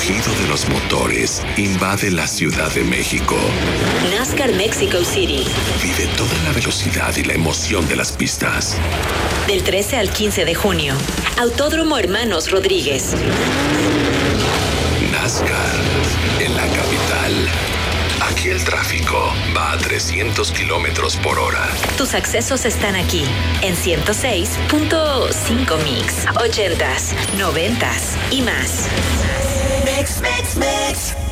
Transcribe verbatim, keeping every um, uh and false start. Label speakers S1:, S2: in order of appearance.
S1: rugido de los motores invade la Ciudad de México.
S2: NASCAR Mexico City.
S1: Vive toda la velocidad y la emoción de las pistas.
S2: Del trece al quince de junio. Autódromo Hermanos Rodríguez.
S1: NASCAR en la capital. Aquí el tráfico va a trescientos kilómetros por hora.
S2: Tus accesos están aquí, en ciento seis punto cinco Mix, ochentas, noventas y más.
S3: Mix, mix, mix.